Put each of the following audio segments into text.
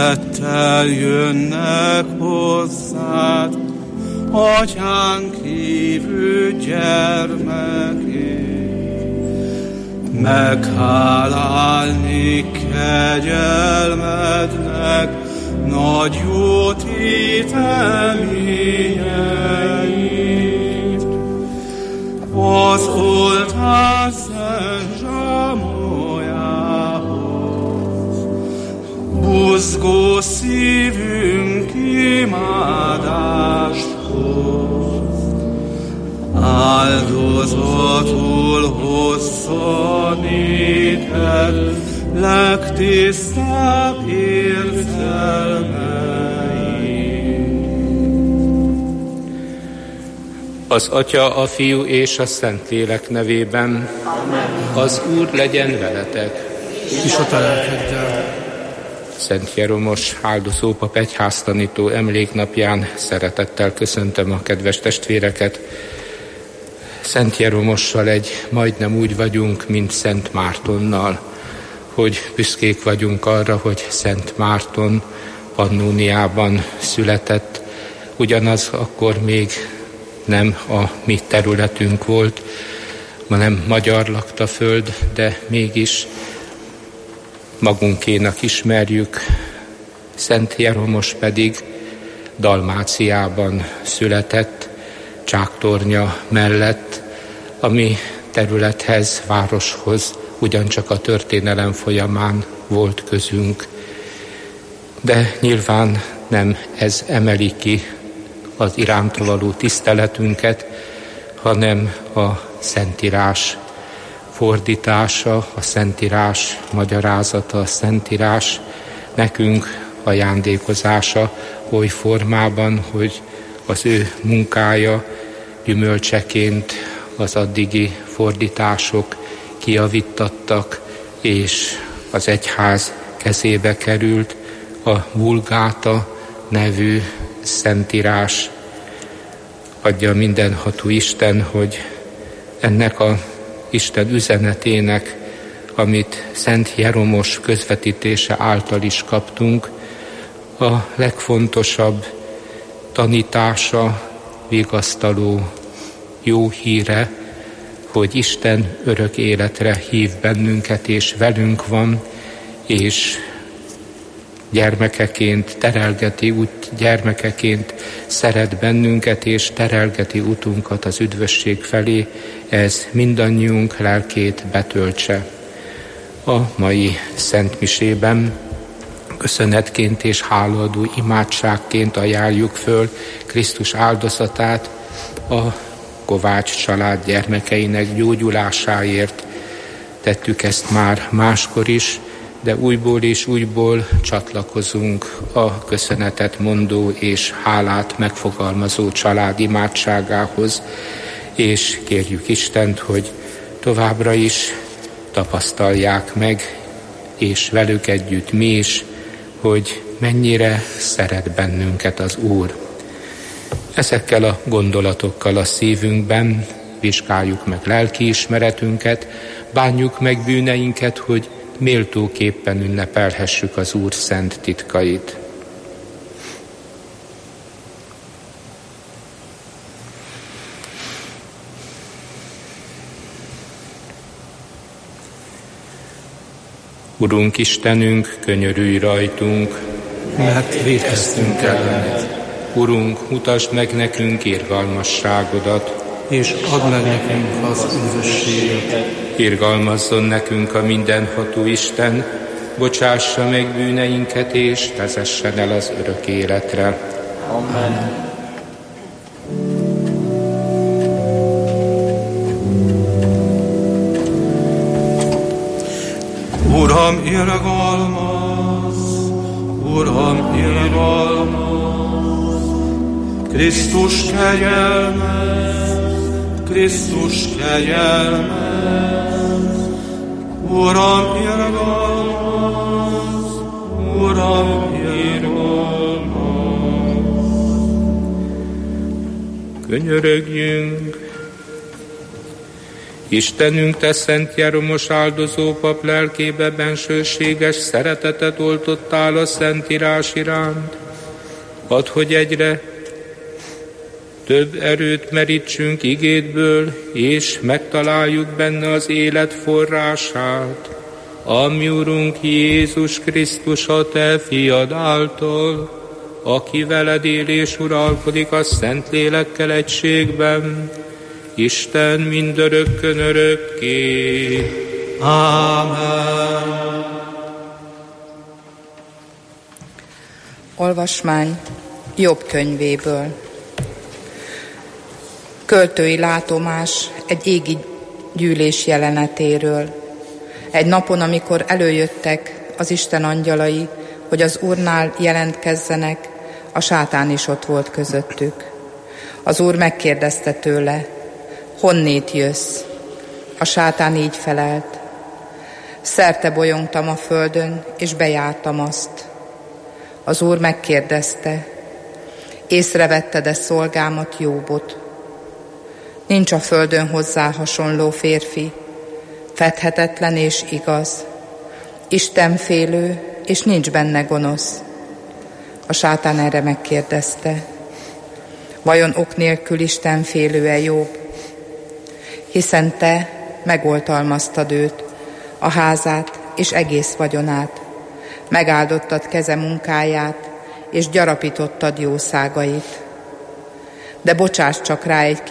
szeretettel jönnek hozzád, Atyánk hívő gyermeké. Meghálálni kegyelmednek, nagy jó téteményeit. Az oltár szent zsámoljához, buzgó szívünk imádást hoz. Áldozatul hozza néked legtisztább érzelmeim. Az Atya, a Fiú és a Szentlélek nevében. Amen. Az Úr legyen veletek. És a te lelkeddel. Szent Jeromos áldozópap egyháztanító emléknapján szeretettel köszöntöm a kedves testvéreket. Szent Jeromossal majdnem úgy vagyunk, mint Szent Mártonnal, hogy büszkék vagyunk arra, hogy Szent Márton Pannóniában született. Ugyanaz akkor még nem a mi területünk volt, hanem magyar lakta föld, de mégis magunkénak ismerjük. Szent Jeromos pedig Dalmáciában született, Csáktornya mellett, ami területhez, városhoz ugyancsak a történelem folyamán volt közünk. De nyilván nem ez emeli ki az iránta való tiszteletünket, hanem a Szentírás fordítása, a Szentírás magyarázata, a Szentírás nekünk ajándékozása oly formában, hogy az ő munkája gyümölcseként az addigi fordítások kijavítottak, és az egyház kezébe került a Vulgáta nevű Szentírás. Adja mindenható Isten, hogy ennek a Isten üzenetének, amit Szent Jeromos közvetítése által is kaptunk, a legfontosabb tanítása, vigasztaló jó híre, hogy Isten örök életre hív bennünket, és velünk van, és gyermekeként terelgeti gyermekeként szeret bennünket, és terelgeti utunkat az üdvösség felé, ez mindannyiunk lelkét betöltse. A mai szentmisében köszönetként és hálaadó imádságként ajánljuk föl Krisztus áldozatát a Kovács család gyermekeinek gyógyulásáért. Tettük ezt már máskor is, de újból és újból csatlakozunk a köszönetet mondó és hálát megfogalmazó család imádságához, és kérjük Istent, hogy továbbra is tapasztalják meg, és velük együtt mi is, hogy mennyire szeret bennünket az Úr. Ezekkel a gondolatokkal a szívünkben vizsgáljuk meg lelkiismeretünket, bánjuk meg bűneinket, hogy méltóképpen ünnepelhessük az Úr szent titkait. Urunk Istenünk, könyörülj rajtunk, mert vétkeztünk ellened. Urunk, mutasd meg nekünk irgalmasságodat, és add meg nekünk az üdvösséget. Irgalmazzon nekünk a mindenható Isten, bocsássa meg bűneinket, és vezessen el az örök életre. Amen. Uram, irgalmaz! Uram, irgalmaz! Krisztus kegyelmez! Krisztus kegyelmez! Uram, irgalmaz! Uram, irgalmaz! Könyörögjünk! Istenünk, te szent Jeromos áldozó pap lelkébe bensőséges szeretetet oltottál a Szentírás iránt. Add, hogy egyre több erőt merítsünk igédből, és megtaláljuk benne az élet forrását, a mi Urunk Jézus Krisztus, a te fiad által, aki veled él és uralkodik a Szentlélekkel egységben, Isten mindörökkön örökké. Ámen. Olvasmány Jobb könyvéből. Költői látomás egy égi gyűlés jelenetéről. Egy napon, amikor előjöttek az Isten angyalai, hogy az Úrnál jelentkezzenek, a sátán is ott volt közöttük. Az Úr megkérdezte tőle, honnét jössz? A sátán így felelt, szerte bolyongtam a földön, és bejártam azt. Az Úr megkérdezte, észrevetted-e szolgámat, Jóbot? Nincs a földön hozzá hasonló férfi, fedhetetlen és igaz, istenfélő, és nincs benne gonosz. A sátán erre megkérdezte, vajon ok nélkül istenfélő-e Jobb? Hiszen te megoltalmaztad őt, a házát és egész vagyonát, megáldottad keze munkáját, és gyarapítottad jószágait. De bocsásd csak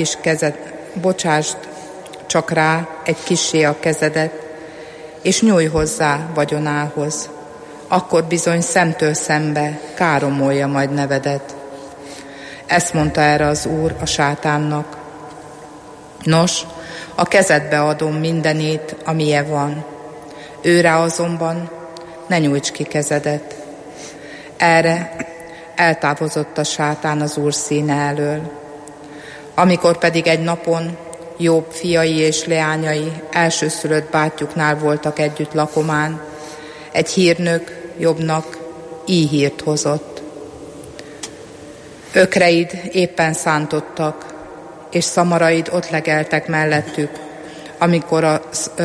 rá egy kissé a kezedet, és nyújj hozzá vagyonához, akkor bizony szemtől szembe káromolja majd nevedet. Ezt mondta erre az Úr a sátánnak. Nos, a kezedbe adom mindenét, amilyen van. Őre azonban ne nyújts ki kezedet. Erre eltávozott a sátán az Úr színe elől. Amikor pedig egy napon Jobb fiai és leányai elsőszülött bátyjuknál voltak együtt lakomán, egy hírnök Jobbnak így hírt hozott. Ökreid éppen szántottak, és szamaraid ott legeltek mellettük, amikor a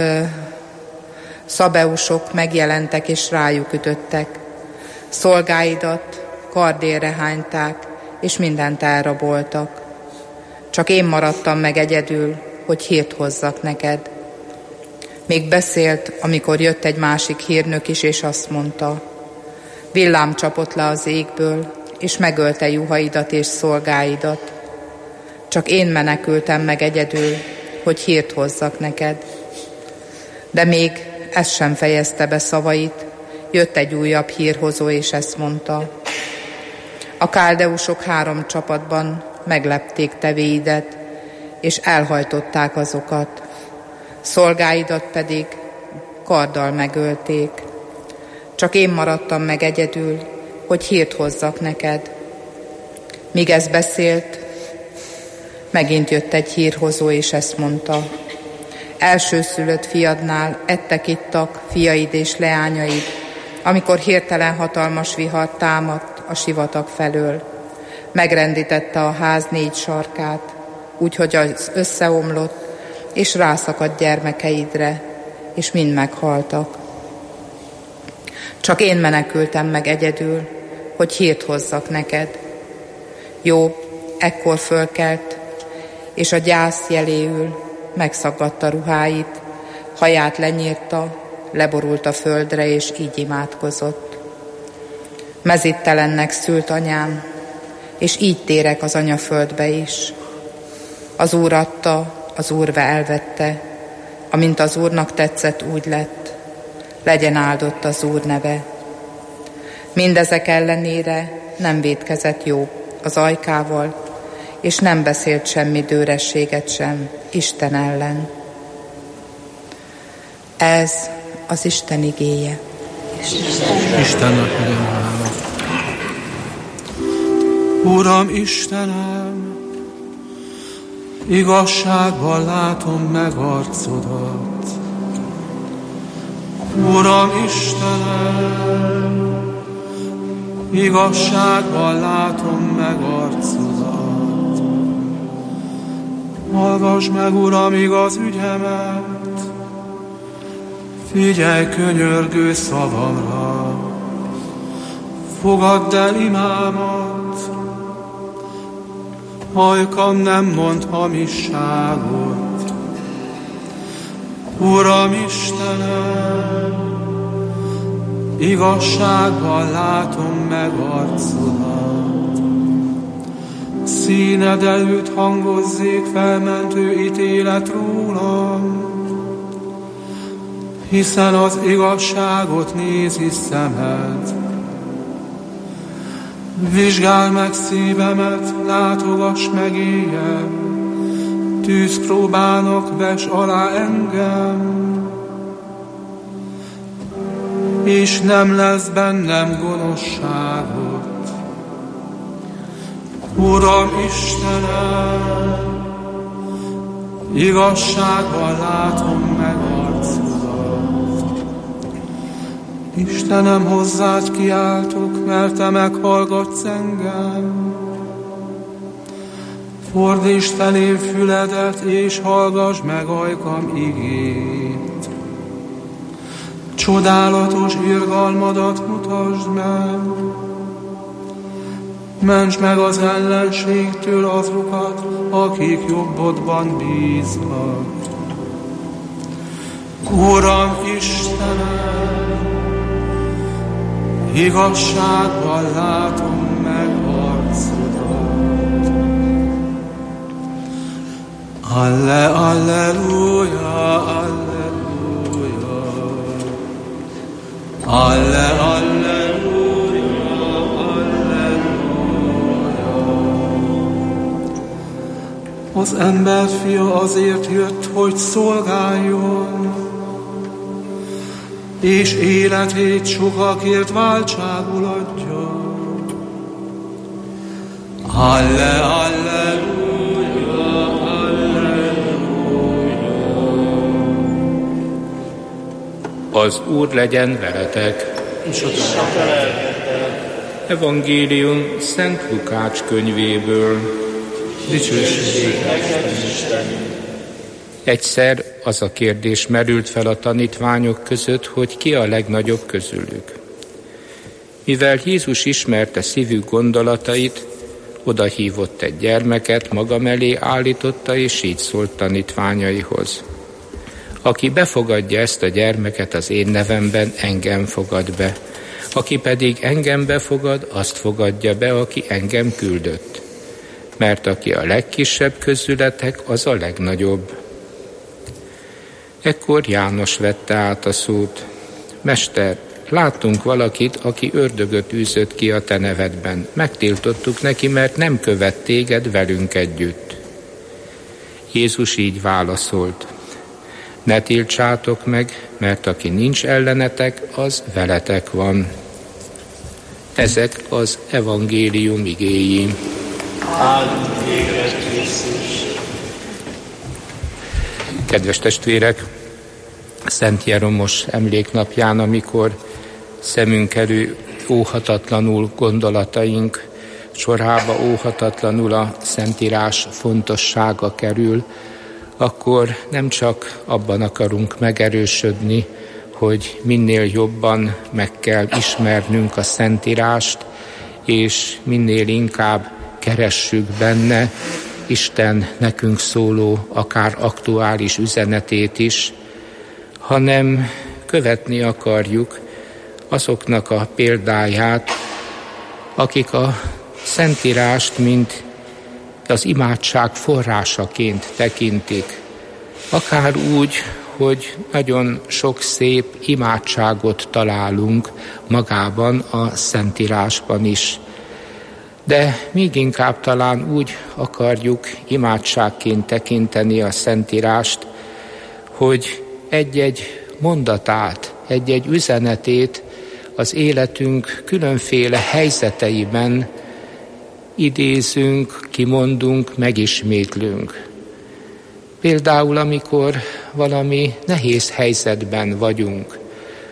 szabeusok megjelentek és rájuk ütöttek. Szolgáidat kardérre hányták, és mindent elraboltak. Csak én maradtam meg egyedül, hogy hírt hozzak neked. Még beszélt, amikor jött egy másik hírnök is, és azt mondta, villám csapott le az égből, és megölte juhaidat és szolgáidat. Csak én menekültem meg egyedül, hogy hírt hozzak neked. De még ez sem fejezte be szavait, jött egy újabb hírhozó, és ezt mondta. A káldeusok 3 csapatban meglepték tevéidet, és elhajtották azokat. Szolgáidat pedig karddal megölték. Csak én maradtam meg egyedül, hogy hírt hozzak neked. Míg ez beszélt, megint jött egy hírhozó, és ezt mondta. Elsőszülött fiadnál ettek-ittak fiaid és leányaid, amikor hirtelen hatalmas vihar támadt a sivatag felől. Megrendítette a ház 4 sarkát, úgyhogy az összeomlott, és rászakadt gyermekeidre, és mind meghaltak. Csak én menekültem meg egyedül, hogy hírt hozzak neked. Jobb ekkor fölkelt, és a gyász jeléül megszaggatta ruháit, haját lenyírta, leborult a földre, és így imádkozott. Mezítelennek szült anyám, és így térek az anyaföldbe is. Az Úr adta, az Úr elvette, amint az Úrnak tetszett, úgy lett. Legyen áldott az Úr neve. Mindezek ellenére nem vétkezett Jobb az ajkával, és nem beszélt semmi dőrességet sem Isten ellen. Ez az Isten igéje. Istennek legyen hála. Uram Istenem, igazságban látom meg arcodat. Uram Istenem, igazságban látom meg arcodat. Hallgass meg, Uram, igaz ügyemet, figyelj könyörgő szavamra, fogadd el imámat, ajkam nem mond hamisságot. Uram Istenem, igazságban látom meg arcodat, színed előtt hangozzék felmentő ítélet rólam, hiszen az igazságot nézi szemed. Vizsgálj meg szívemet, látogass meg éjjel, tűzpróbának ves alá engem, és nem lesz bennem gonoszságot. Uram Istenem, igazságban látom meg arcodat. Istenem, hozzád kiáltok, mert te meghallgatsz engem. Fordítsd felém füledet, és hallgass meg ajkam igét. Csodálatos irgalmadat mutasd meg. Mentsd meg az ellenségtől azokat, akik jobbodban bíznak. Uram Istenem, igazságban látom meg arcodat. Alleluja, alleluja, alleluja, alleluja. Az ember fia azért jött, hogy szolgáljon, és életét sokakért váltságul adja. Alleluja, alleluja. Az Úr legyen veletek. Evangélium Szent Lukács könyvéből. Dicsőség neked, Istenünk. Egyszer az a kérdés merült fel a tanítványok között, hogy ki a legnagyobb közülük. Mivel Jézus ismerte szívük gondolatait, odahívott egy gyermeket, maga mellé állította, és így szólt tanítványaihoz. Aki befogadja ezt a gyermeket az én nevemben, engem fogad be. Aki pedig engem befogad, azt fogadja be, aki engem küldött. Mert aki a legkisebb közületek, az a legnagyobb. Ekkor János vette át a szót. Mester, láttunk valakit, aki ördögöt űzött ki a te nevedben. Megtiltottuk neki, mert nem követ téged velünk együtt. Jézus így válaszolt. Ne tiltsátok meg, mert aki nincs ellenetek, az veletek van. Ezek az evangélium igéi. Áldunk téged, Krisztus! Kedves testvérek, Szent Jeromos emléknapján, amikor szemünk elő óhatatlanul gondolataink sorába óhatatlanul a Szentírás fontossága kerül, akkor nem csak abban akarunk megerősödni, hogy minél jobban meg kell ismernünk a Szentírást, és minél inkább keressük benne Isten nekünk szóló, akár aktuális üzenetét is, hanem követni akarjuk azoknak a példáját, akik a Szentírást, mint az imádság forrásaként tekintik. Akár úgy, hogy nagyon sok szép imádságot találunk magában a Szentírásban is. De még inkább talán úgy akarjuk imádságként tekinteni a Szentírást, hogy egy-egy mondatát, egy-egy üzenetét az életünk különféle helyzeteiben idézünk, kimondunk, megismétlünk. Például, amikor valami nehéz helyzetben vagyunk,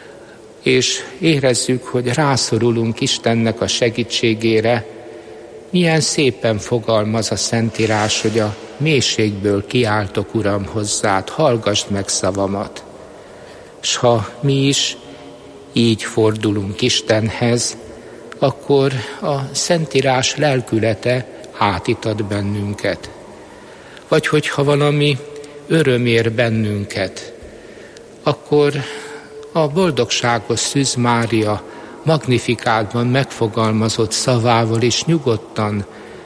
és érezzük, hogy rászorulunk Istennek a segítségére, Milyen szépen fogalmaz a Szentírás, hogy a mélységből kiáltok, Uram, hozzád, hallgassd meg szavamat. S ha mi is így fordulunk Istenhez, akkor a Szentírás lelkülete átitat bennünket. Vagy hogyha valami öröm ér bennünket, akkor a boldogságos Szűz Mária Magnifikátban megfogalmazott szavával is nyugodtan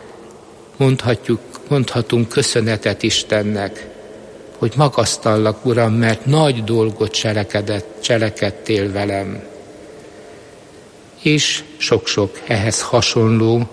mondhatunk köszönetet Istennek, hogy magasztallak, Uram, mert nagy dolgot cselekedtél velem. És sok-sok ehhez hasonló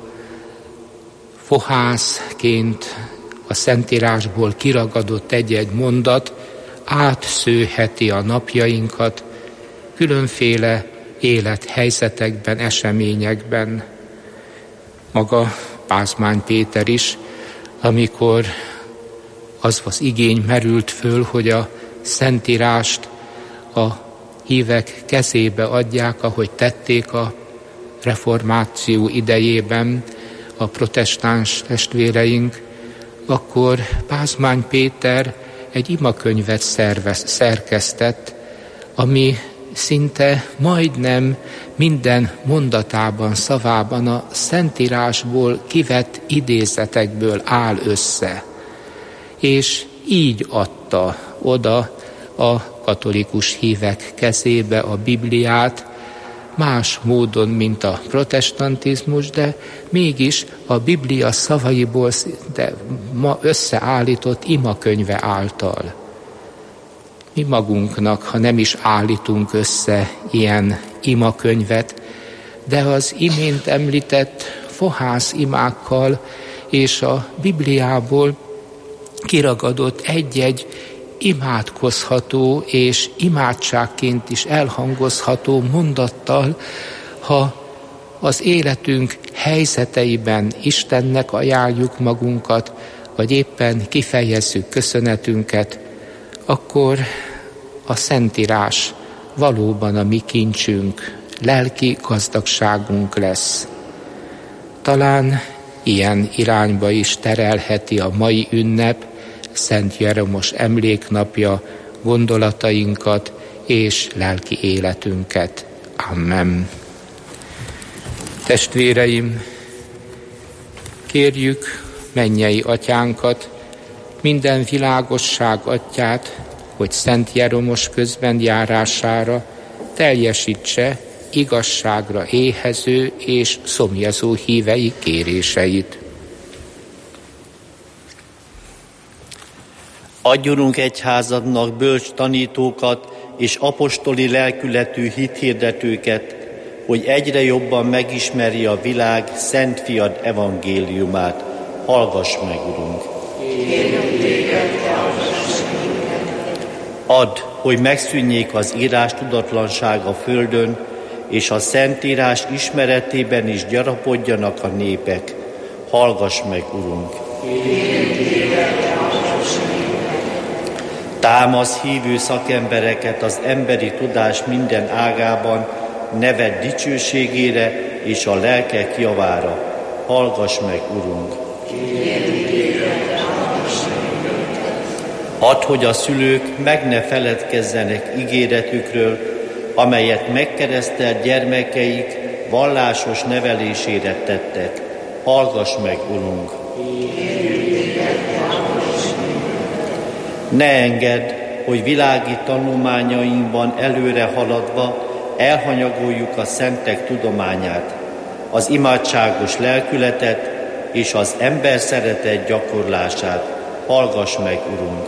fohászként a Szentírásból kiragadott egy-egy mondat átszőheti a napjainkat különféle élethelyzetekben, eseményekben. Maga Pázmány Péter is, amikor az igény merült föl, hogy a Szentírást a hívek kezébe adják, ahogy tették a reformáció idejében a protestáns testvéreink, akkor Pázmány Péter egy imakönyvet szerkesztett, ami szinte majdnem minden mondatában, szavában a Szentírásból kivett idézetekből áll össze. És így adta oda a katolikus hívek kezébe a Bibliát, más módon, mint a protestantizmus, de mégis a Biblia szavaiból ma összeállított imakönyve által. Mi magunknak, ha nem is állítunk össze ilyen imakönyvet, de az imént említett fohász imákkal és a Bibliából kiragadott egy-egy imádkozható és imádságként is elhangozható mondattal, ha az életünk helyzeteiben Istennek ajánljuk magunkat, vagy éppen kifejezzük köszönetünket, akkor a Szentírás valóban a mi kincsünk, lelki gazdagságunk lesz. Talán ilyen irányba is terelheti a mai ünnep, Szent Jeromos emléknapja gondolatainkat és lelki életünket. Amen. Testvéreim, kérjük mennyei atyánkat, minden világosság atyát, hogy Szent Jeromos közben járására teljesítse igazságra éhező és szomjazó hívei kéréseit. Adjunk egyházadnak bölcs tanítókat és apostoli lelkületű hithirdetőket, hogy egyre jobban megismerje a világ Szent Fiad evangéliumát. Hallgass meg, Urunk! Add, hogy megszűnjék az írás tudatlanság a földön, és a Szentírás ismeretében is gyarapodjanak a népek. Hallgass meg, Urunk! Támasz hívő szakembereket az emberi tudás minden ágában, neved dicsőségére és a lelkek javára. Hallgass meg, Urunk! Add, hogy a szülők meg ne feledkezzenek ígéretükről, amelyet megkeresztelt gyermekeik vallásos nevelésére tettek. Hallgass meg, Urunk! Ne engedd, hogy világi tanulmányainkban előre haladva elhanyagoljuk a szentek tudományát, az imádságos lelkületet és az ember szeretet gyakorlását. Hallgass meg, Urunk!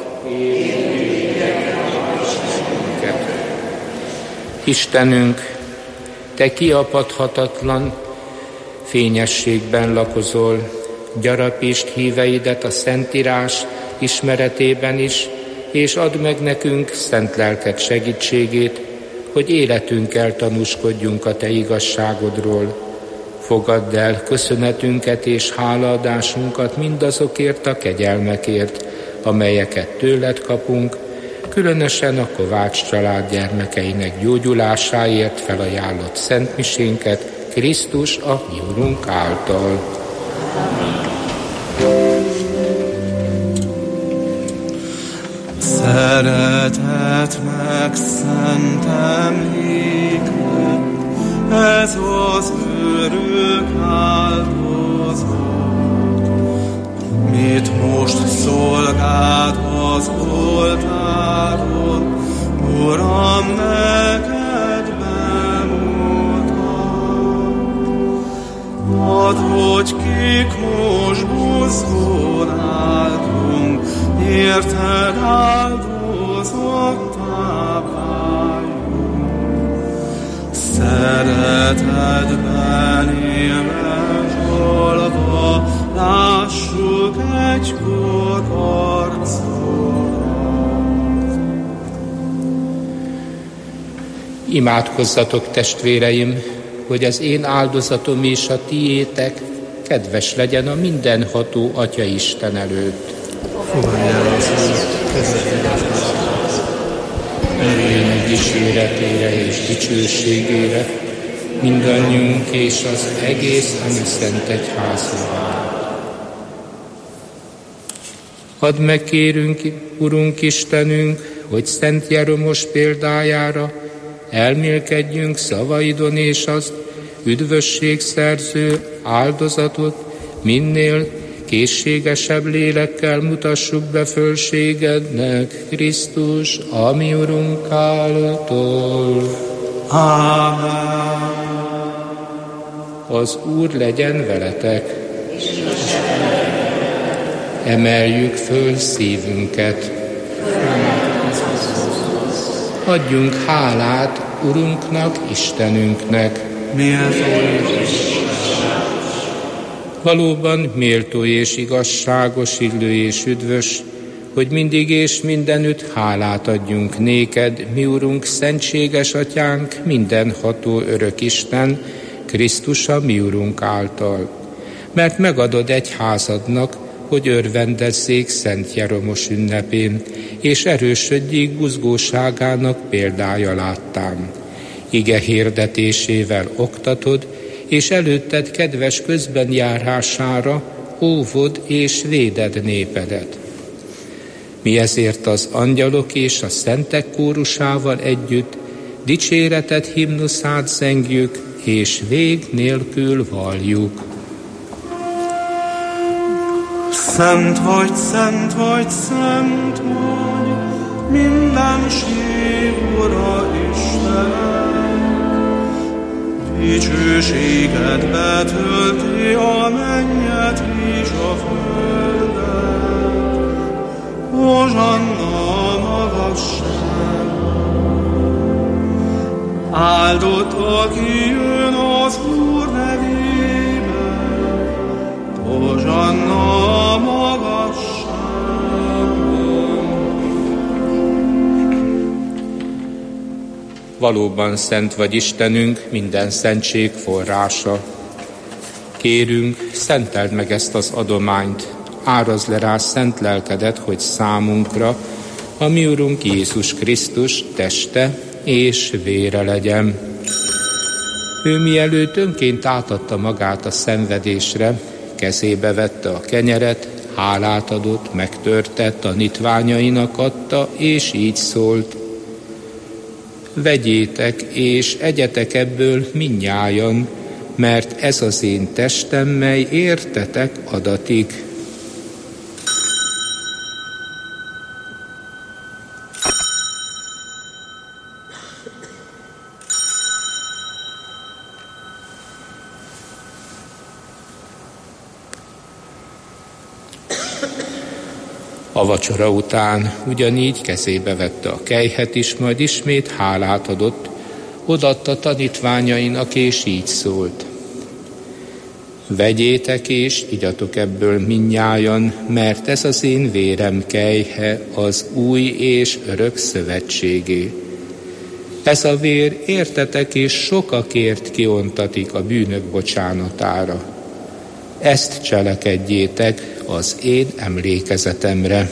Istenünk, Te kiapadhatatlan fényességben lakozol, gyarapítsd híveidet a Szentírás ismeretében is, és add meg nekünk szent lelked segítségét, hogy életünkkel tanúskodjunk a Te igazságodról. Fogadd el köszönetünket és hálaadásunkat mindazokért a kegyelmekért, amelyeket tőled kapunk, különösen a Kovács család gyermekeinek gyógyulásáért felajánlott szentmisénket Krisztus a mi Urunk által. Szeretet megszent emléknek, ez az örök áldozat, mit most szolgáld az oltáron, Uram, neked bemutat. Add, hogy kik most buzgón áldunk, érted áldozattá váljunk. Szeretetben élve zsolva, lássuk egykor arcodat. Imádkozzatok, testvéreim, hogy az én áldozatom és a tiétek kedves legyen a mindenható Atya Isten előtt. Fogadjál az Úr, kezedbe. Örvény dicséretére és dicsőségére, mindannyiunk és az egész Szent Egyházra. Add meg, kérünk, Urunk Istenünk, hogy Szent Jeromos példájára elmélkedjünk szavaidon, és az üdvösségszerző áldozatot minél készségesebb lélekkel mutassuk be fölségednek, Krisztus, a mi Urunk által. Ámen. Az Úr legyen veletek. Emeljük föl szívünket. Adjunk hálát Urunknak, Istenünknek. Valóban méltó és igazságos, illő és üdvös, hogy mindig és mindenütt hálát adjunk néked, mi Urunk, szentséges Atyánk, mindenható örök Isten, Krisztus a mi Urunk által. Mert megadod egyházadnak, hogy örvendezzék Szent Jeromos ünnepén, és erősödjék buzgóságának példája láttán. Ige hirdetésével oktatod, és előtted kedves közben járására óvod és véded népedet. Mi ezért az angyalok és a szentek kórusával együtt dicséretet himnuszát zengjük, és vég nélkül valljuk. Szent vagy, szent vagy, szent vagy, mindenség Ura Istenem. Dicsőséged betölti a mennyet és a földet. Hozsanna a magasságban. Áldott, aki jön az Úr nevében. Hozsanna a magasságban. Valóban szent vagy Istenünk, minden szentség forrása. Kérünk, szenteld meg ezt az adományt, árazd le rá szent lelkedet, hogy számunkra a mi Urunk Jézus Krisztus teste és vére legyen. Ő mielőtt önként átadta magát a szenvedésre, kezébe vette a kenyeret, hálát adott, megtörte, tanítványainak adta, és így szólt: vegyétek és egyetek ebből mindnyájan, mert ez az én testem, mely értetek adatik. A vacsora után ugyanígy kezébe vette a kelyhet is, majd ismét hálát adott, odaadta tanítványainak, és így szólt: vegyétek és igyatok ebből mindnyájan, mert ez az én vérem kelyhe, az új és örök szövetségé. Ez a vér értetek és sokakért kiontatik a bűnök bocsánatára. Ezt cselekedjétek az én emlékezetemre.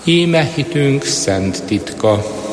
Íme hitünk szent titka,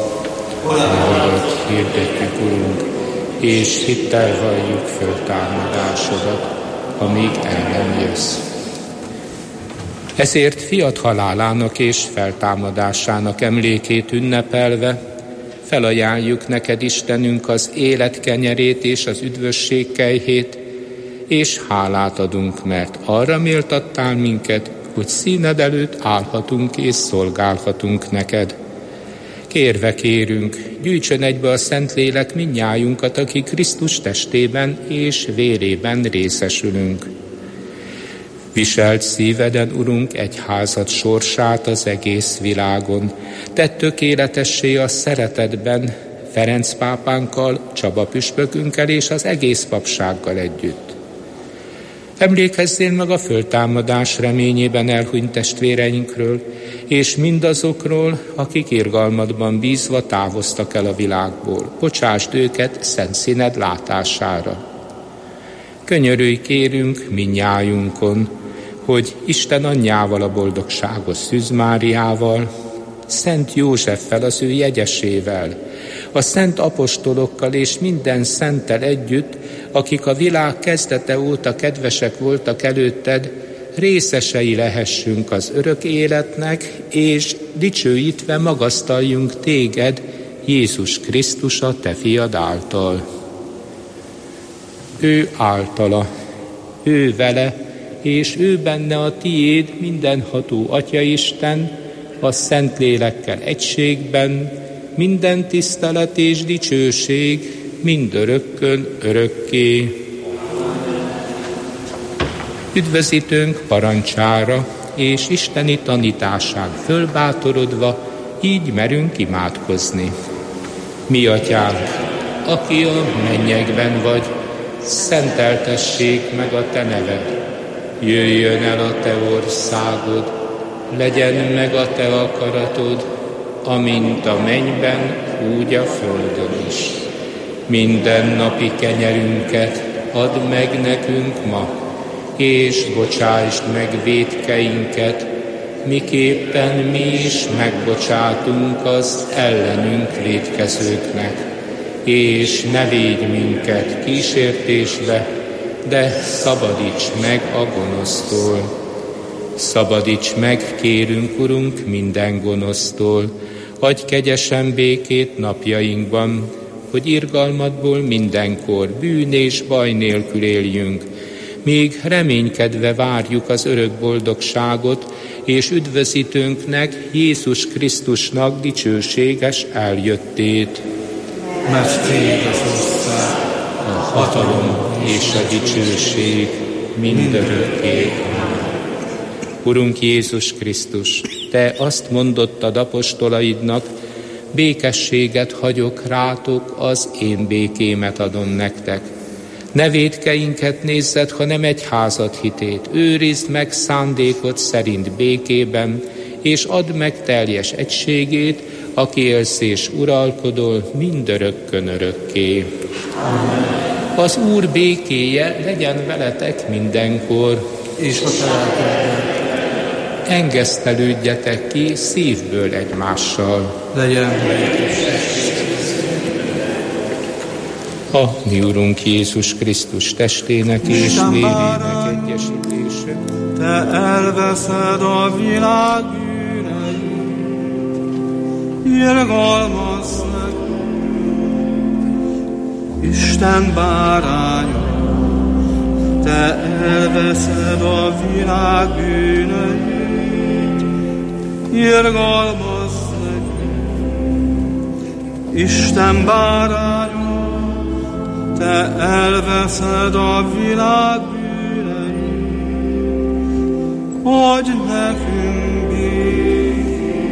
hogy hirdetjük, Urunk, és hittel valljuk föltámadásodat, amíg el nem jössz. Ezért fiad halálának és feltámadásának emlékét ünnepelve felajánljuk neked, Istenünk, az élet kenyerét és az üdvösség kejhét, és hálát adunk, mert arra méltattál minket, hogy színed előtt állhatunk és szolgálhatunk neked. Kérve kérünk, gyűjtsön egybe a Szentlélek mindnyájunkat, aki Krisztus testében és vérében részesülünk. Viselt szíveden, Urunk, egyházad sorsát az egész világon. Tedd tökéletessé a szeretetben Ferenc pápánkkal, Csaba püspökünkkel és az egész papsággal együtt. Emlékezzél meg a föltámadás reményében elhunyt testvéreinkről, és mindazokról, akik irgalmadban bízva távoztak el a világból. Bocsásd őket szent színed látására. Könyörülj, kérünk, mindnyájunkon, hogy Isten anyjával, a boldogságos Szűz Máriával, Szent Józseffel, az ő jegyesével, a szent apostolokkal és minden szenttel együtt, akik a világ kezdete óta kedvesek voltak előtted, részesei lehessünk az örök életnek, és dicsőítve magasztaljunk téged, Jézus Krisztus, a te fiad által. Ő általa, ő vele, és ő benne a tiéd mindenható Atyaisten, a Szentlélekkel egységben, minden tisztelet és dicsőség mindörökkön örökké. Üdvözítőnk parancsára és isteni tanításán fölbátorodva így merünk imádkozni. Mi Atyánk, aki a mennyekben vagy, szenteltessék meg a te neved. Jöjjön el a te országod, legyen meg a te akaratod, amint a mennyben, úgy a földön is. Minden napi kenyerünket add meg nekünk ma, és bocsásd meg vétkeinket, miképpen mi is megbocsátunk az ellenünk vétkezőknek. És ne védj minket kísértésbe, de szabadíts meg a gonosztól. Szabadíts meg, kérünk, Urunk, minden gonosztól, adj kegyesen békét napjainkban, hogy irgalmadból mindenkor bűn és baj nélkül éljünk, míg reménykedve várjuk az örök boldogságot, és üdvözítőnknek, Jézus Krisztusnak dicsőséges eljöttét. Mert tiéd az ország, a hatalom és a dicsőség mindörökké. Urunk Jézus Krisztus, te azt mondottad apostolaidnak, békességet hagyok rátok, az én békémet adom nektek. Ne vétkeinket nézzed, hanem egyházad hitét. Őrizd meg szándékod szerint békében, és add meg teljes egységét, aki élsz és uralkodol mindörökkön örökké. Amen. Az Úr békéje legyen veletek mindenkor. És a te lelkedben. Engesztelődjetek ki szívből egymással. Legyen békés. A mi Urunk Jézus Krisztus testének és vérének egyesítése. Te elveszed a világ bűneit, irgalmazz nekünk. Isten báránya, te elveszed a világ bűneit, irgalmazz nekünk. Isten báránya, te elveszed a világ bűneit, adj nekünk békét.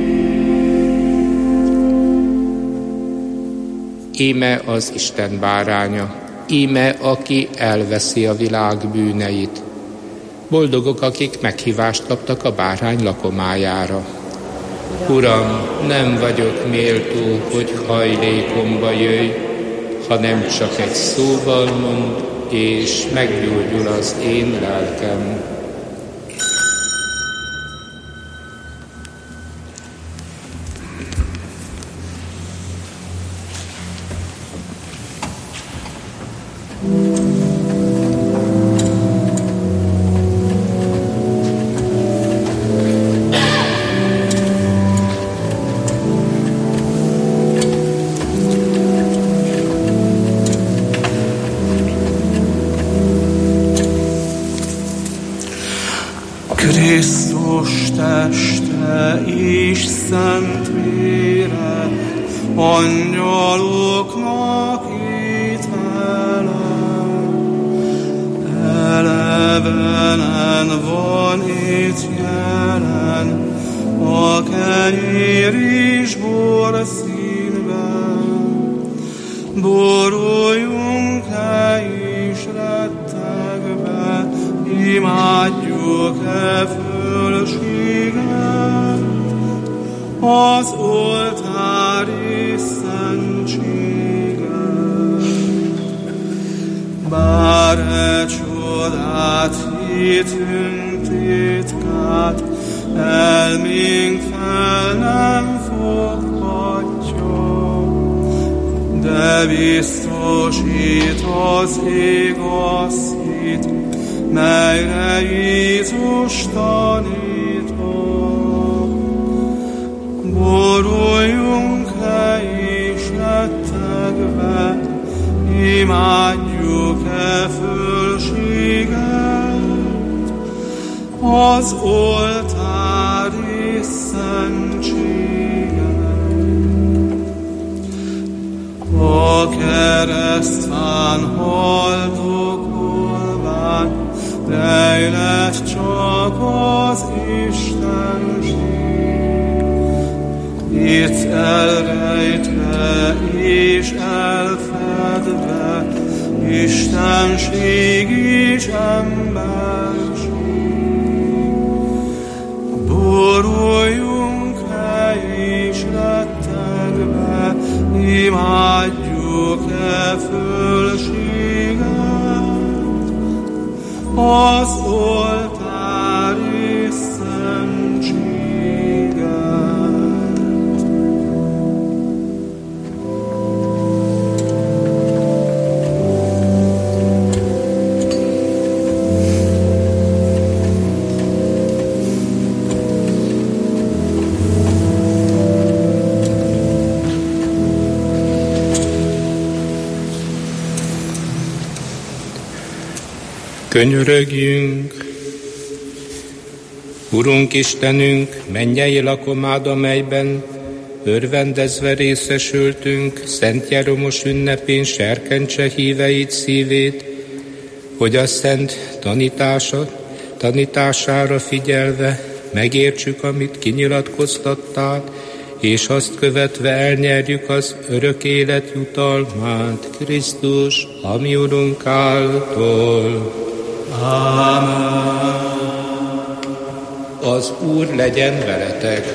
Íme az Isten báránya, íme aki elveszi a világ bűneit. Boldogok, akik meghívást kaptak a bárány lakomájára. Uram, nem vagyok méltó, hogy hajlékomba jöjj, hanem csak egy szóval mond, és meggyógyul az én lelkem. teste és szent vére, angyaloknak étele. Elevenen van itt jelen, a kenyér és bor színben. Boruljunk-e és rettegve, imádjuk-e fölséget, az oltári szentséget. Bár e csodát hitünk titkát, elménk fel nem foghatja, de biztosít az igaz hit, melyre Jézus tanított. Boruljunk-e és rettegve, imádjuk-e fölséget, az oltári szentséget. A keresztfán haldokolván rejlett csak az Istenség. Itt elrejtve és elfedve Istenség és emberség. Boruljunk-e és rettegve, imádjuk-e fölséget, az oltári szentséget. Könyörögjünk! Urunk Istenünk, mennyei lakomád, amelyben örvendezve részesültünk, Szent Jeromos ünnepén serkentse híveit szívét, hogy a szent tanítására figyelve megértsük, amit kinyilatkoztattál, és azt követve elnyerjük az örök élet jutalmát Krisztus, a mi Urunk által. Amen. Az Úr legyen veletek.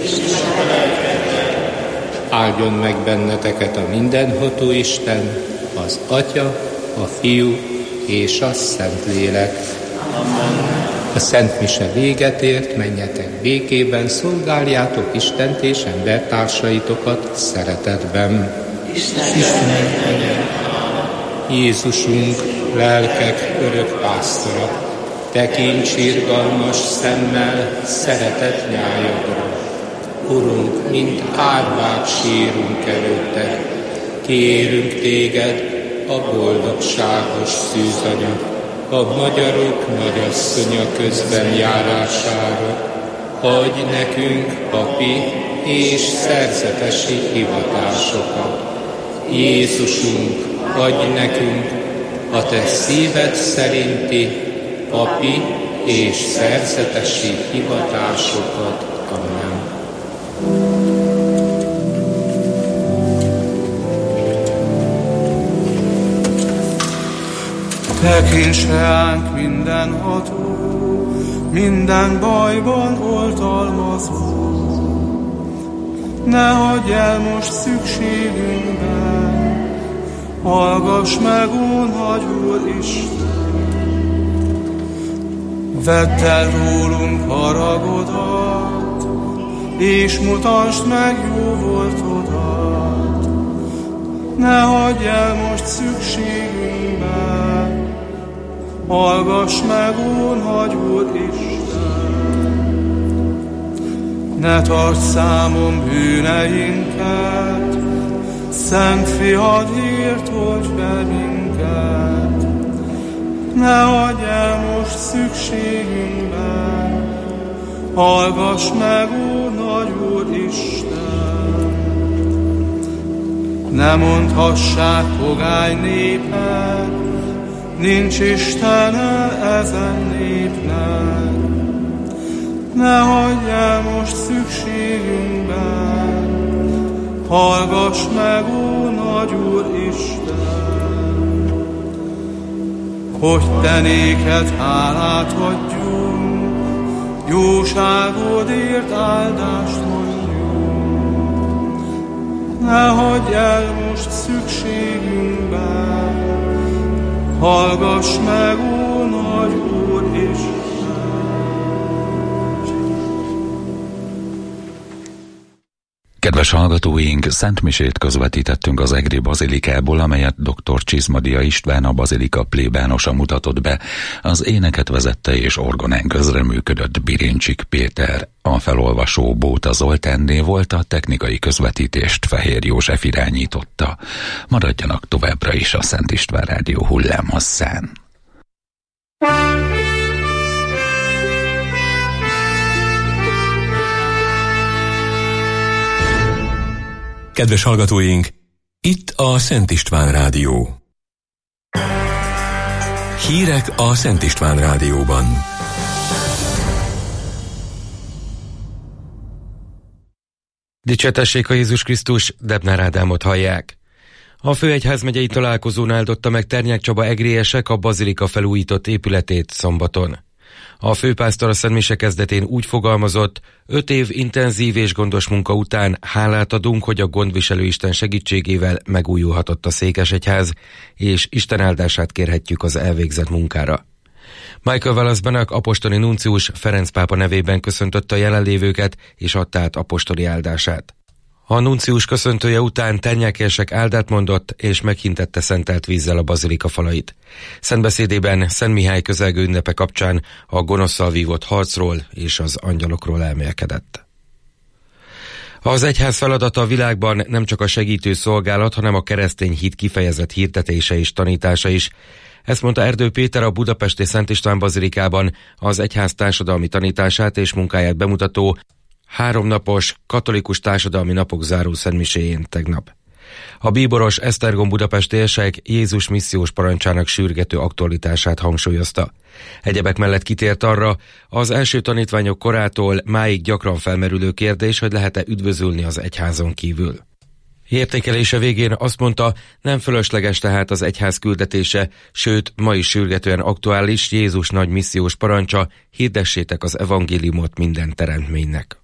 Áldjon meg benneteket a mindenható Isten, az Atya, a Fiú és a Szentlélek. Amen. A Szent Mise véget ért, menjetek békében, szolgáljátok Istent és embertársaitokat szeretetben. Isten legyen. Jézusunk, lelkek örök pásztora, tekints irgalmas szemmel szeretett nyájadra. Urunk, mint árvák sírunk előtted, kérünk téged a boldogságos szűzanya, a magyarok nagyasszonya közben járására. Adj nekünk papi és szerzetesi hivatásokat. Jézusunk, adj nekünk a te szíved szerinti papi és szerzetesi hivatásokat. Amen. Tekints ránk mindenható, minden bajban oltalmazó. Ne hagyj el most szükségünkben, hallgass meg, ó nagy Úr Isten. Vedd el rólunk haragodat, és mutasd meg jó voltodat. Ne hagyj el most szükségünkben, hallgass meg, ó nagy Úr Isten. Ne tarts számon bűneinket, Szent Fiadért olts be minket. Ne hagyj el most szükségünkben, hallgass meg, ó nagy Úristen! Ne mondhassák pogány népek, nincs Istene ezen népnek. Ne hagyj el most szükségünkben, hallgass meg, ó nagy Úristen! Hogy te néked hálát adjunk, jóságodért áldást mondjunk. Ne hagyj el most szükségünkben, hallgass meg, ó nagy Úristen! Kedves hallgatóink, szentmisét közvetítettünk az Egri bazilikából, amelyet dr. Csizmadia István, a bazilika plébánosa mutatott be. Az éneket vezette és orgonán közreműködött Birincsik Péter. A felolvasó Bóta Zoltánné volt, a technikai közvetítést Fehér József irányította. Maradjanak továbbra is a Szent István Rádió hullámhosszán. Kedves hallgatóink, itt a Szent István Rádió. Hírek a Szent István Rádióban. Dicsértessék a Jézus Krisztus, Debnár Ádámot hallják. A főegyházmegyei találkozón áldotta meg Ternyák Csaba egriesek a bazilika felújított épületét szombaton. A főpásztor a szentmise kezdetén úgy fogalmazott: 5 év intenzív és gondos munka után hálát adunk, hogy a gondviselő Isten segítségével megújulhatott a székesegyház, és Isten áldását kérhetjük az elvégzett munkára. Michael Wallace-Benek apostoli nuncius Ferenc pápa nevében köszöntötte a jelenlévőket, és adta át apostoli áldását. A nuncius köszöntője után ternyákiesek áldát mondott, és meghintette szentelt vízzel a bazilika falait. Szentbeszédében Szent Mihály közelgő ünnepe kapcsán a gonoszszal vívott harcról és az angyalokról elmélkedett. Az egyház feladata a világban nem csak a segítő szolgálat, hanem a keresztény hit kifejezett hirdetése és tanítása is. Ezt mondta Erdő Péter, a budapesti Szent István bazilikában az egyház társadalmi tanítását és munkáját bemutató 3 napos katolikus társadalmi napok záró szentmiséjén tegnap. A bíboros Esztergom budapestiesek Jézus missziós parancsának sürgető aktualitását hangsúlyozta. Egyebek mellett kitért arra, az első tanítványok korától máig gyakran felmerülő kérdés, hogy lehet-e üdvözülni az egyházon kívül. Értékelése végén azt mondta, nem fölösleges tehát az egyház küldetése, sőt, ma is sürgetően aktuális Jézus nagy missziós parancsa: hirdessétek az evangéliumot minden teremtménynek.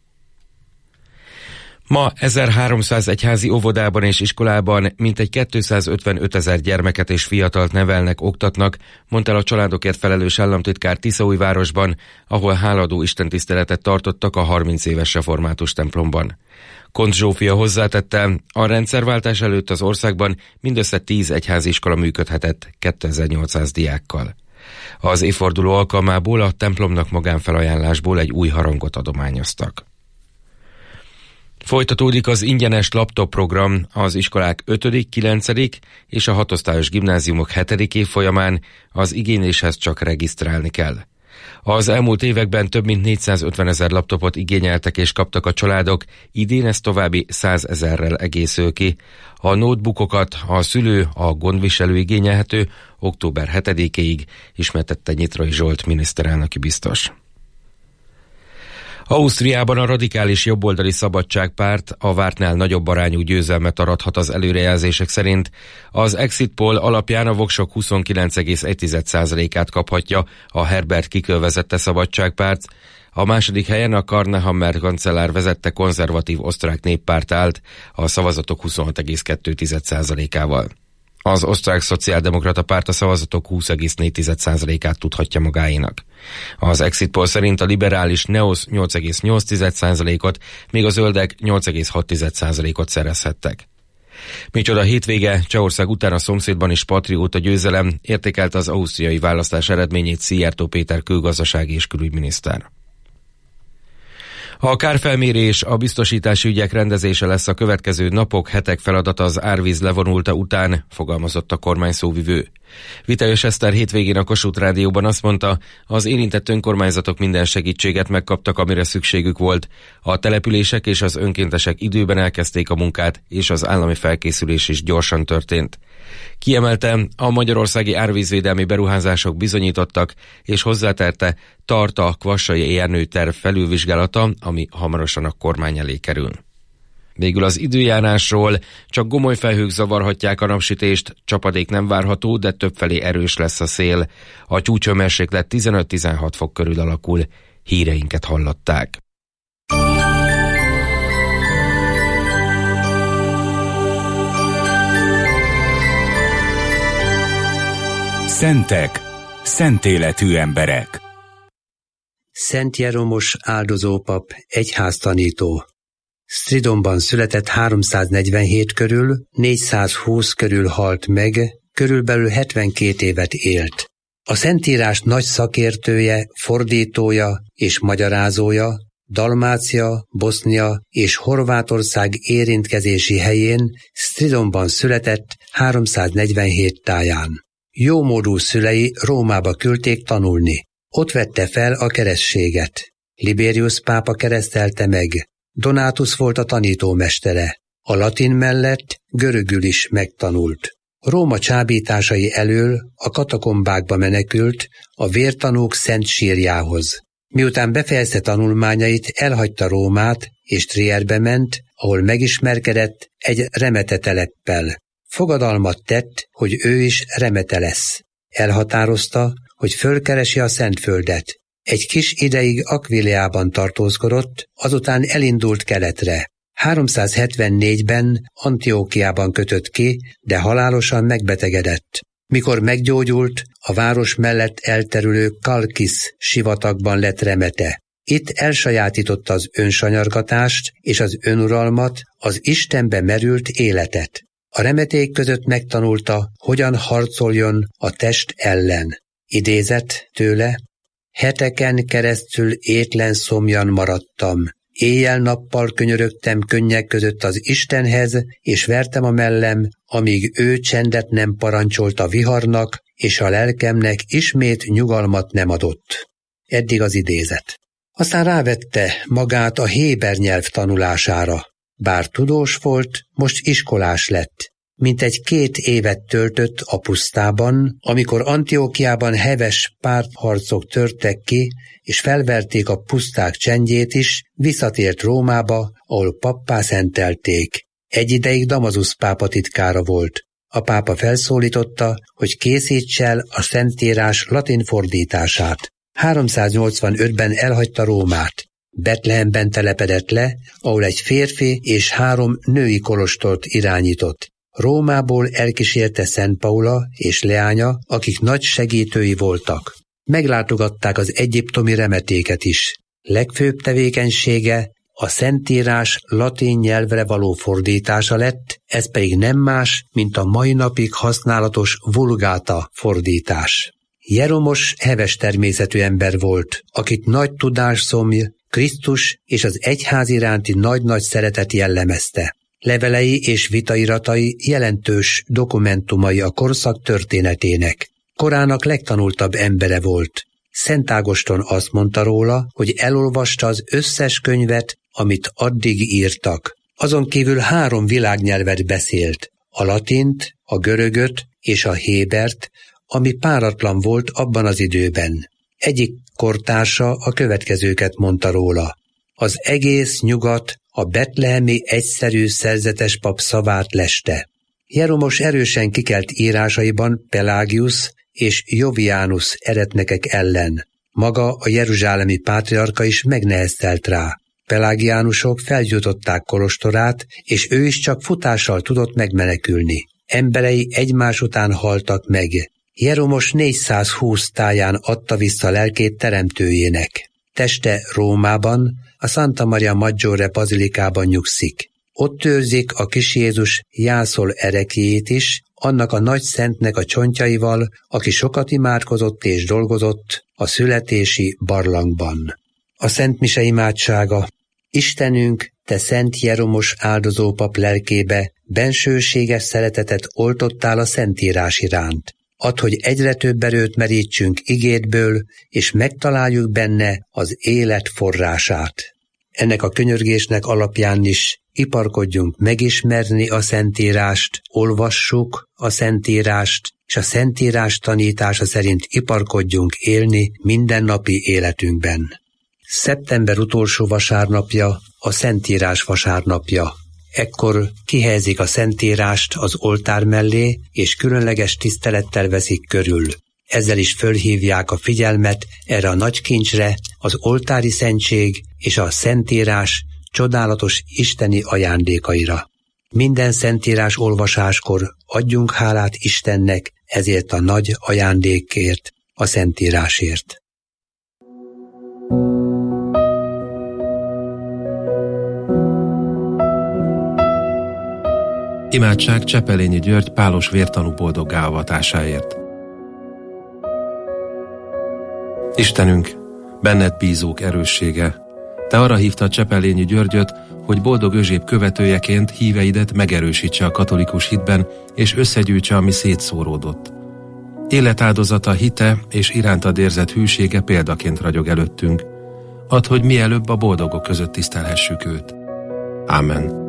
Ma 1300 egyházi óvodában és iskolában mintegy 255 000 gyermeket és fiatalt nevelnek, oktatnak, mondta el a családokért felelős államtitkár Tiszaújvárosban, ahol háladó istentiszteletet tartottak a 30 éves református templomban. Kont Zsófia hozzátette, a rendszerváltás előtt az országban mindössze 10 egyháziskola működhetett 2800 diákkal. Az évforduló alkalmából a templomnak magánfelajánlásból egy új harangot adományoztak. Folytatódik az ingyenes laptop program az iskolák 5., 9. és a 6. osztályos gimnáziumok 7. évfolyamán, az igényléshez csak regisztrálni kell. Az elmúlt években több mint 450 000 laptopot igényeltek és kaptak a családok, idén ez további 100 000-rel egészül ki. A notebookokat a szülő, a gondviselő igényelhető október 7-ig, ismertette Nyitrai Zsolt miniszterelnöki biztos. Ausztriában a radikális jobboldali Szabadságpárt a vártnál nagyobb arányú győzelmet arathat az előrejelzések szerint. Az Exit Poll alapján a voksok 29,1%-át kaphatja a Herbert Kickl vezette Szabadságpárt. A második helyen a Karnehammer kancellár vezette konzervatív osztrák néppárt állt a szavazatok 26,2%-ával. Az osztrák szociáldemokrata párt a szavazatok 20,4%-át tudhatja magáénak. Az Exit Poll szerint a liberális NEOS 8,8%-ot, míg a zöldek 8,6%-ot szerezhettek. Micsoda hétvége, Csehország után a szomszédban is patrióta győzelem, értékelte az ausztriai választás eredményét Szijjártó Péter külgazdasági és külügyminiszter. A kárfelmérés, a biztosítási ügyek rendezése lesz a következő napok, hetek feladata az árvíz levonulta után, fogalmazott a kormány szóvivő. Vitályos Eszter hétvégén a Kossuth Rádióban azt mondta, az érintett önkormányzatok minden segítséget megkaptak, amire szükségük volt. A települések és az önkéntesek időben elkezdték a munkát, és az állami felkészülés is gyorsan történt. Kiemelte, a magyarországi árvízvédelmi beruházások bizonyítottak, és hozzátette, tart a Kvassai Ernő terv felülvizsgálata, ami hamarosan a kormány elé kerül. Végül az időjárásról: csak gomoly felhők zavarhatják a napsütést, csapadék nem várható, de többfelé erős lesz a szél. A csúcshőmérséklet 15-16 fok körül alakul. Híreinket hallották. Szentek, szentéletű emberek. Szent Jeromos áldozópap, egyháztanító. Stridonban született 347 körül, 420 körül halt meg, körülbelül 72 évet élt. A Szentírás nagy szakértője, fordítója és magyarázója, Dalmácia, Bosznia és Horvátország érintkezési helyén, Stridonban született 347 táján. Jómódú szülei Rómába küldték tanulni. Ott vette fel a keresztséget. Libérius pápa keresztelte meg. Donátus volt a tanítómestere. A latin mellett görögül is megtanult. Róma csábításai elől a katakombákba menekült, a vértanúk szent sírjához. Miután befejezte tanulmányait, elhagyta Rómát és Trierbe ment, ahol megismerkedett egy remete teleppel. Fogadalmat tett, hogy ő is remete lesz. Elhatározta, hogy fölkeresi a Szentföldet. Egy kis ideig Aquileiában tartózkodott, azután elindult keletre. 374-ben Antiókiában kötött ki, de halálosan megbetegedett. Mikor meggyógyult, a város mellett elterülő Kalkis sivatagban lett remete. Itt elsajátította az önsanyargatást és az önuralmat, az Istenbe merült életet. A remeték között megtanulta, hogyan harcoljon a test ellen. Idézet tőle: heteken keresztül étlen szomjan maradtam. Éjjel-nappal könyörögtem könnyek között az Istenhez, és vertem a mellem, amíg ő csendet nem parancsolt a viharnak, és a lelkemnek ismét nyugalmat nem adott. Eddig az idézet. Aztán rávette magát a héber nyelv tanulására. Bár tudós volt, most iskolás lett. Mintegy 2 évet töltött a pusztában, amikor Antiókiában heves pártharcok törtek ki, és felverték a puszták csendjét is, visszatért Rómába, ahol pappá szentelték. Egy ideig Damasus pápa titkára volt. A pápa felszólította, hogy készíts el a Szentírás latin fordítását. 385-ben elhagyta Rómát. Betlehemben telepedett le, ahol egy férfi és 3 női kolostort irányított. Rómából elkísérte Szent Paula és leánya, akik nagy segítői voltak. Meglátogatták az egyiptomi remetéket is. Legfőbb tevékenysége a Szentírás latin nyelvre való fordítása lett, ez pedig nem más, mint a mai napig használatos vulgáta fordítás. Jeromos heves természetű ember volt, akit nagy tudásszomj, Krisztus és az egyház iránti nagy-nagy szeretet jellemezte. Levelei és vitairatai jelentős dokumentumai a korszak történetének. Korának legtanultabb embere volt. Szent Ágoston azt mondta róla, hogy elolvasta az összes könyvet, amit addig írtak. Azon kívül 3 világnyelvet beszélt, a latint, a görögöt és a hébert, ami páratlan volt abban az időben. Egyik kortársa a következőket mondta róla. Az egész nyugat a betlehemi egyszerű szerzetes pap szavát leste. Jeromos erősen kikelt írásaiban Pelágius és Jovianus eretnekek ellen. Maga a jeruzsálemi pátriarka is megneheztelt rá. Pelágiánusok felgyújtották kolostorát, és ő is csak futással tudott megmenekülni. Emberei egymás után haltak meg. Jeromos 420 táján adta vissza lelkét teremtőjének. Teste Rómában, a Santa Maria Maggiore bazilikában nyugszik. Ott őrzik a kis Jézus jászol erekjét is, annak a nagy szentnek a csontjaival, aki sokat imádkozott és dolgozott a születési barlangban. A Szent Mise imádsága. Istenünk, te Szent Jeromos áldozópap lelkébe bensőséges szeretetet oltottál a Szentírás iránt. Add, hogy egyre több erőt merítsünk igédből, és megtaláljuk benne az élet forrását. Ennek a könyörgésnek alapján is iparkodjunk megismerni a Szentírást, olvassuk a Szentírást, és a Szentírás tanítása szerint iparkodjunk élni mindennapi életünkben. Szeptember utolsó vasárnapja a Szentírás vasárnapja. Ekkor kihelyezik a Szentírást az oltár mellé, és különleges tisztelettel veszik körül. Ezzel is fölhívják a figyelmet erre a nagy kincsre, az oltári szentség és a Szentírás csodálatos isteni ajándékaira. Minden Szentírás olvasáskor adjunk hálát Istennek ezért a nagy ajándékért, a Szentírásért. Imádság Csepelényi György pálos vértanú boldoggá avatásáért. Istenünk, benned bízók erőssége, te arra hívtad Csepelényi Györgyöt, hogy boldog Özséb követőjeként híveidet megerősítse a katolikus hitben, és összegyűjtse, ami szétszóródott. Életáldozata, hite és irántad érzett hűsége példaként ragyog előttünk. Add, hogy mielőbb a boldogok között tisztelhessük őt. Ámen.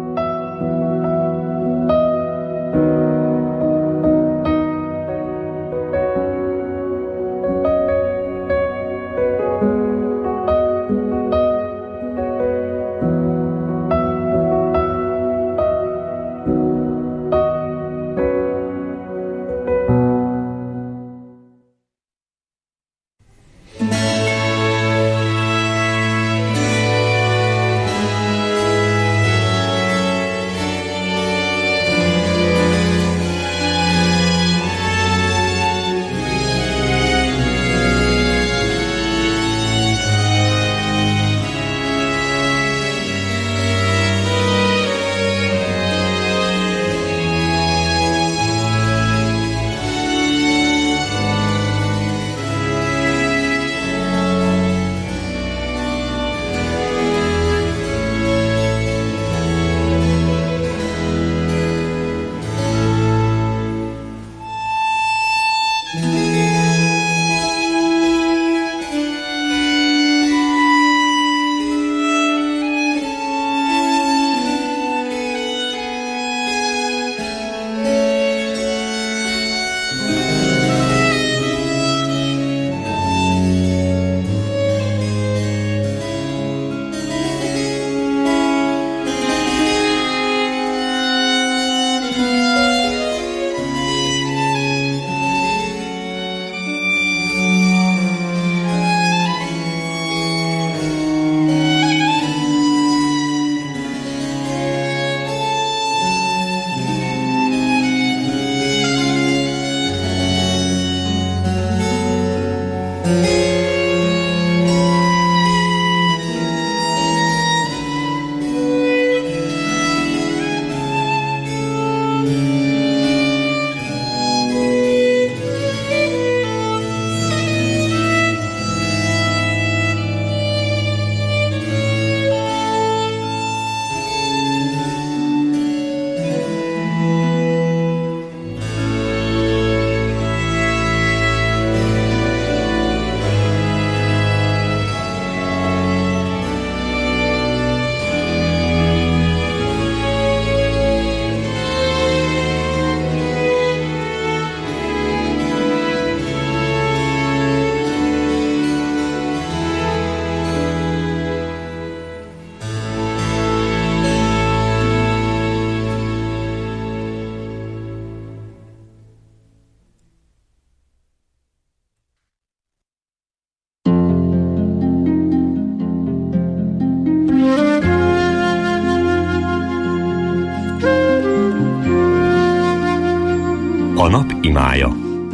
A nap imája.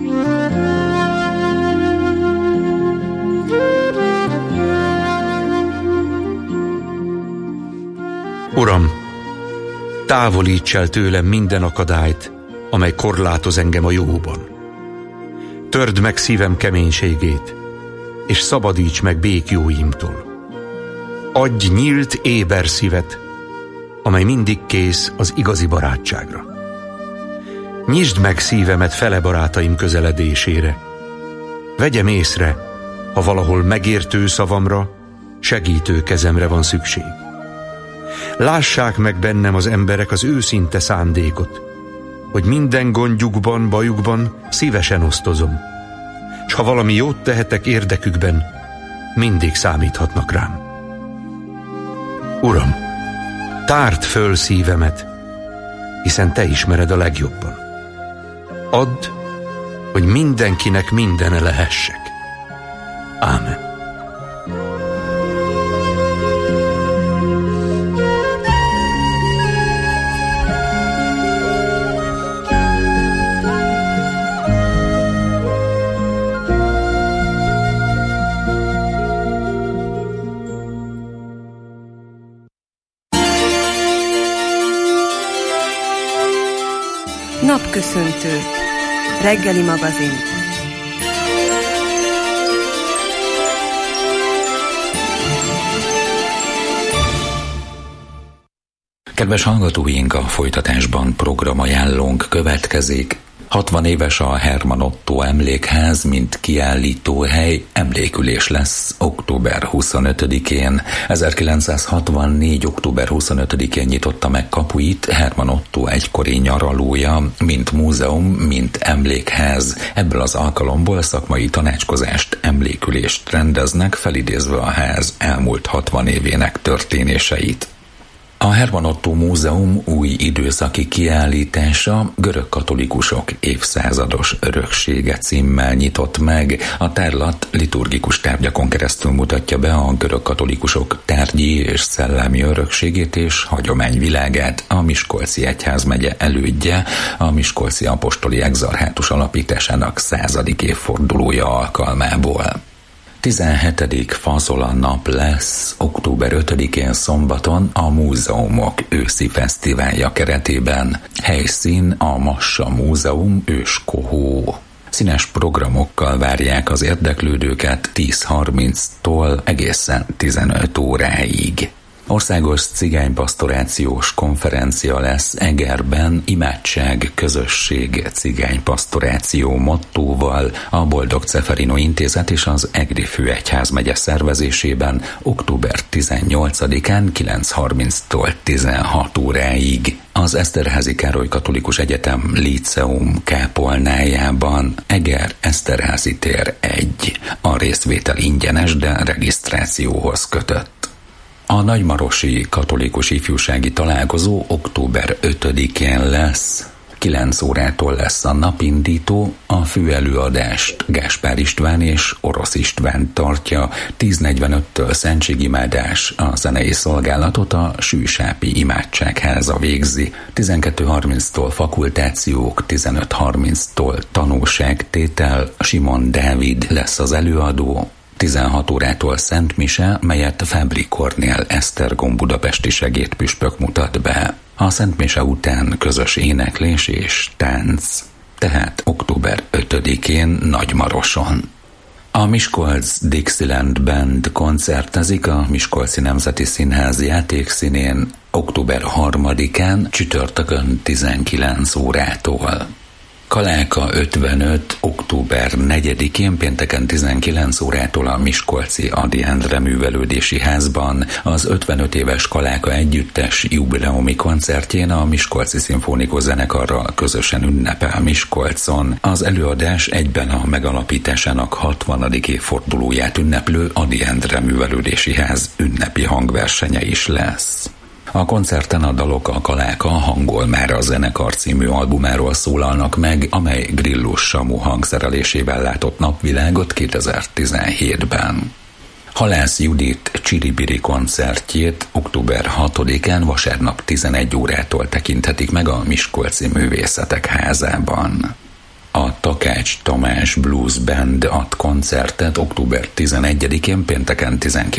Uram, távolíts el tőlem minden akadályt, amely korlátoz engem a jóban. Törd meg szívem keménységét, és szabadíts meg békjóimtól. Adj nyílt, éber szívet, amely mindig kész az igazi barátságra. Nyisd meg szívemet fele barátaim közeledésére. Vegyem észre, ha valahol megértő szavamra, segítő kezemre van szükség. Lássák meg bennem az emberek az őszinte szándékot, hogy minden gondjukban, bajukban szívesen osztozom, s ha valami jót tehetek érdekükben, mindig számíthatnak rám. Uram, tárd föl szívemet, hiszen Te ismered a legjobban. Add, hogy mindenkinek mindene lehessek. Ámen. Napköszöntő. Reggeli magazin. Kedves hallgatóink, a folytatásban programajánlónk következik. 60 éves a Hermann Otto emlékház, mint kiállítóhely, emlékülés lesz október 25-én. 1964. október 25-én nyitotta meg kapuit Hermann Otto egykori nyaralója, mint múzeum, mint emlékház. Ebből az alkalomból szakmai tanácskozást, emlékülést rendeznek, felidézve a ház elmúlt 60 évének történéseit. A Hermann Otto Múzeum új időszaki kiállítása Görög katolikusok évszázados öröksége címmel nyitott meg. A tárlat liturgikus tárgyakon keresztül mutatja be a görög katolikusok tárgyi és szellemi örökségét és hagyományvilágát a Miskolci egyházmegye elődje, a Miskolci apostoli exarchátus alapításának 100. évfordulója alkalmából. 17. Fazola nap lesz október 5-én szombaton a Múzeumok őszi fesztiválja keretében. Helyszín a Massa Múzeum Őskohó. Színes programokkal várják az érdeklődőket 10:30-tól egészen 15 óráig. Országos cigánypastorációs konferencia lesz Egerben, imádság, közösség, cigánypastoráció mottóval a Boldog Ceferino Intézet és az Egri Főegyházmegye szervezésében október 18-án 9:30-tól 16 óráig. Az Eszterházy Károly Katolikus Egyetem Líceum kápolnájában, Eger Eszterházy tér 1. A részvétel ingyenes, de regisztrációhoz kötött. A nagymarosi katolikus ifjúsági találkozó október 5-én lesz. 9 órától lesz a napindító, a főelőadást Gáspár István és Orosz István tartja, 10:45-től szentségimádás, a zenei szolgálatot a Sűsápi Imádságháza végzi, 12:30-tól fakultációk, 15:30-tól tanúságtétel, Simon Dávid lesz az előadó, 16 órától Szent Mise, melyet Fábri Kornél Esztergom budapesti segédpüspök mutat be. A Szent Mise után közös éneklés és tánc. Tehát október 5-én Nagymaroson. A Miskolc Dixieland Band koncertezik a Miskolci Nemzeti Színház játékszínén október 3-án csütörtökön 19 órától. Kaláka 55. október 4-én pénteken 19 órától a Miskolci Ady Endre Művelődési Házban az 55 éves Kaláka együttes jubileumi koncertjén a Miskolci Szimfonikus Zenekarral közösen ünnepel Miskolcon. Az előadás egyben a megalapításának 60. évfordulóját ünneplő Ady Endre Művelődési Ház ünnepi hangversenye is lesz. A koncerten a dalok a Kaláka Hangol már a zenekar című albumáról szólalnak meg, amely Grillus Samu hangszerelésével látott napvilágot 2017-ben. Halász Judit Csiribiri koncertjét október 6-án vasárnap 11 órától tekinthetik meg a Miskolci Művészetek Házában. A Takács Tamás Blues Band ad koncertet október 11-én pénteken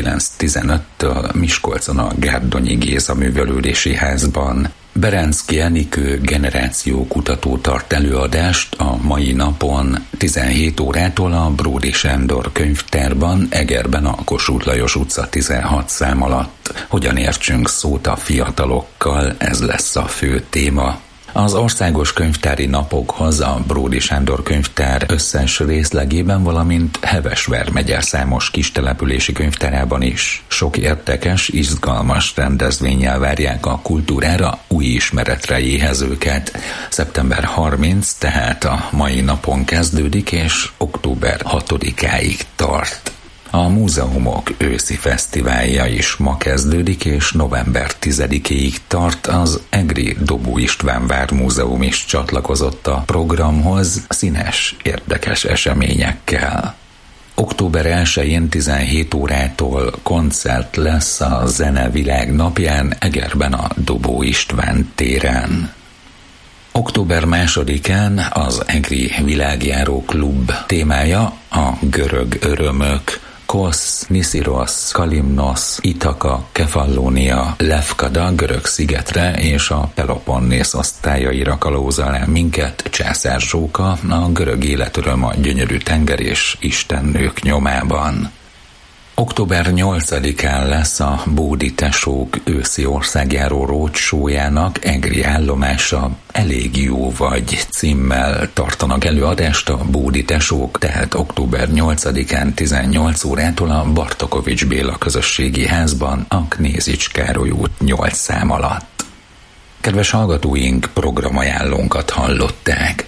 19:15-től Miskolcon a Gárdonyi Géza Művelődési Házban. Berenczky Enikő generációkutató tart előadást a mai napon 17 órától a Bródi Sándor könyvtárban, Egerben a Kossuth Lajos utca 16 szám alatt. Hogyan értsünk szót a fiatalokkal, ez lesz a fő téma. Az Országos Könyvtári Napokhoz a Bródy Sándor Könyvtár összes részlegében, valamint Heves vármegye számos kistelepülési könyvtárában is sok érdekes, izgalmas rendezvénnyel várják a kultúrára, új ismeretre éhezőket. Szeptember 30, tehát a mai napon kezdődik, és október 6-áig tart. A múzeumok őszi fesztiválja is ma kezdődik, és november 10-ig tart. Az egri Dobó István Vármúzeum is csatlakozott a programhoz színes, érdekes eseményekkel. Október 1-én 17 órától koncert lesz a Zene Világnapján Egerben a Dobó István téren. Október 2-án az Egri Világjáró Klub témája a görög örömök. Kosz, Niszirosz, Kalimnosz, Itaka, Kefallonia, Lefkada görög szigetre és a Peloponnész osztályaira kalózol el minket Császár Zsóka, a görög életöröm a gyönyörű tenger és istennők nyomában. Október 8-án lesz a Bódi Tesók őszi országjáró roadshow-jának egri állomása. Elég jó vagy címmel tartanak előadást a Bódi Tesók, tehát október 8-án 18 órától a Bartokovics Béla közösségi házban a Knézics Károly út 8 szám alatt. Kedves hallgatóink, programajánlónkat hallották.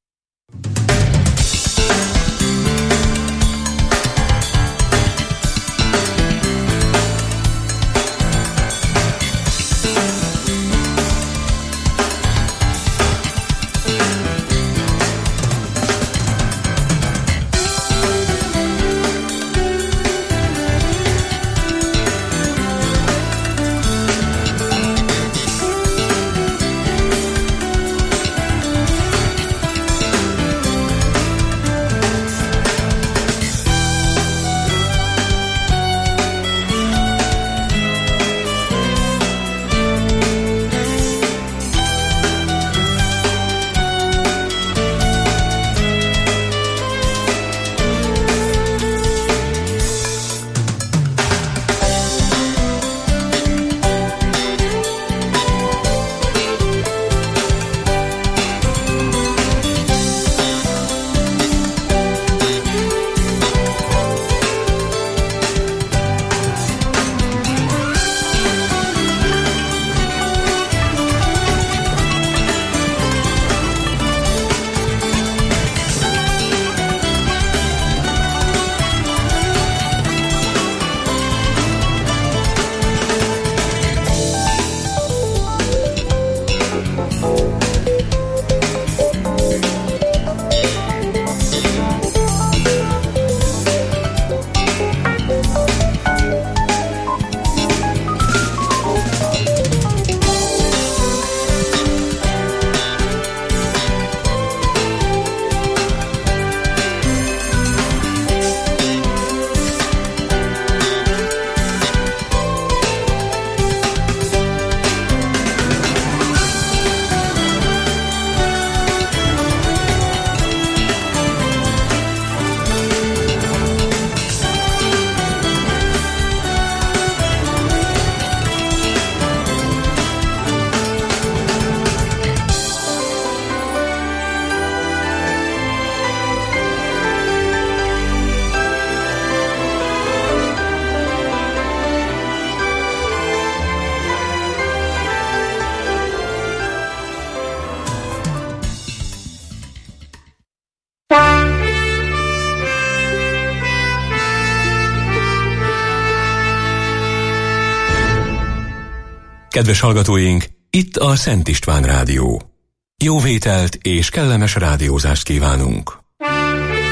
Kedves hallgatóink, itt a Szent István Rádió. Jó vételt és kellemes rádiózást kívánunk!